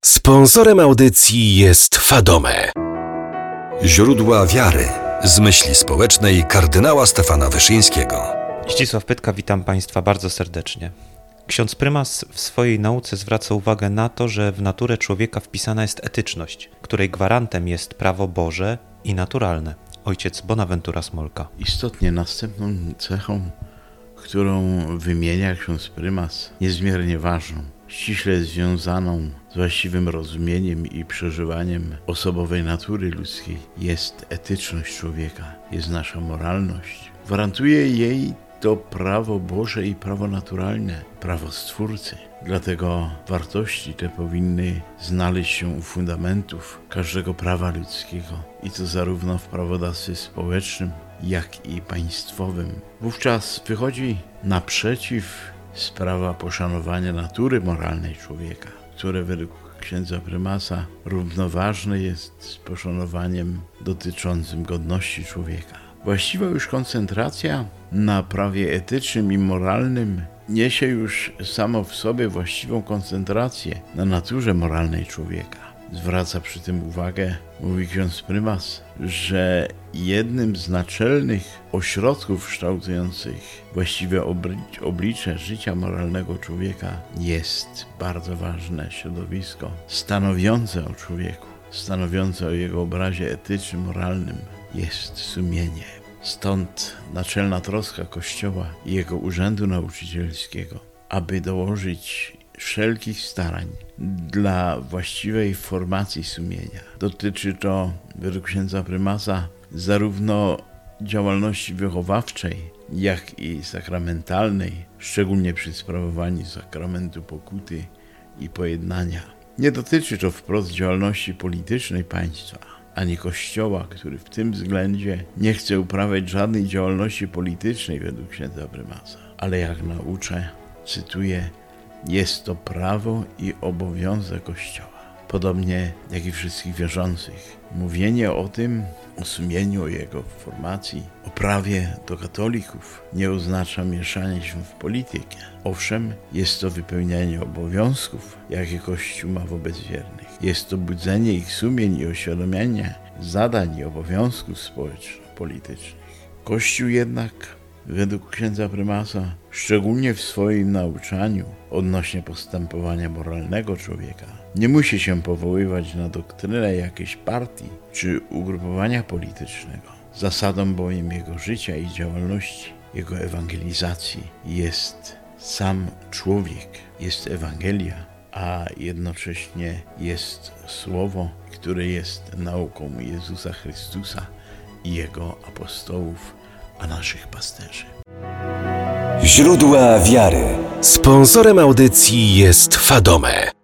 Sponsorem audycji jest Fadome. Źródła wiary z myśli społecznej kardynała Stefana Wyszyńskiego. Zdzisław Pytka, witam Państwa bardzo serdecznie. Ksiądz prymas w swojej nauce zwraca uwagę na to, że w naturę człowieka wpisana jest etyczność, której gwarantem jest prawo Boże i naturalne. Ojciec Bonaventura Smolka. Istotnie następną cechą, którą wymienia ksiądz prymas, niezmiernie ważną, ściśle związaną z właściwym rozumieniem i przeżywaniem osobowej natury ludzkiej, jest etyczność człowieka, jest nasza moralność. Gwarantuje jej to prawo Boże i prawo naturalne, prawo Stwórcy. Dlatego wartości te powinny znaleźć się u fundamentów każdego prawa ludzkiego i to zarówno w prawodawstwie społecznym, jak i państwowym. Wówczas wychodzi naprzeciw sprawa poszanowania natury moralnej człowieka, które według księdza prymasa równoważne jest z poszanowaniem dotyczącym godności człowieka. Właściwa już koncentracja na prawie etycznym i moralnym niesie już samo w sobie właściwą koncentrację na naturze moralnej człowieka. Zwraca przy tym uwagę, mówi ksiądz prymas, że jednym z naczelnych ośrodków kształtujących właściwe oblicze życia moralnego człowieka jest bardzo ważne środowisko stanowiące o człowieku, stanowiące o jego obrazie etycznym, moralnym, jest sumienie. Stąd naczelna troska Kościoła i jego urzędu nauczycielskiego, aby dołożyć wszelkich starań dla właściwej formacji sumienia. Dotyczy to, według księdza prymasa, zarówno działalności wychowawczej, jak i sakramentalnej, szczególnie przy sprawowaniu sakramentu pokuty i pojednania. Nie dotyczy to wprost działalności politycznej państwa, ani Kościoła, który w tym względzie nie chce uprawiać żadnej działalności politycznej według księdza prymasa. Ale jak nauczę, cytuję, jest to prawo i obowiązek Kościoła. Podobnie jak i wszystkich wierzących. Mówienie o tym, o sumieniu, o jego formacji, o prawie do katolików nie oznacza mieszania się w politykę. Owszem, jest to wypełnianie obowiązków, jakie Kościół ma wobec wiernych. Jest to budzenie ich sumień i uświadamianie zadań i obowiązków społeczno-politycznych. Kościół jednak, według księdza prymasa, szczególnie w swoim nauczaniu odnośnie postępowania moralnego człowieka, nie musi się powoływać na doktrynę jakiejś partii czy ugrupowania politycznego. Zasadą bowiem jego życia i działalności, jego ewangelizacji jest sam człowiek, jest Ewangelia, a jednocześnie jest Słowo, które jest nauką Jezusa Chrystusa i Jego apostołów, a naszych pasterzy. Źródła wiary. Sponsorem audycji jest Fadome.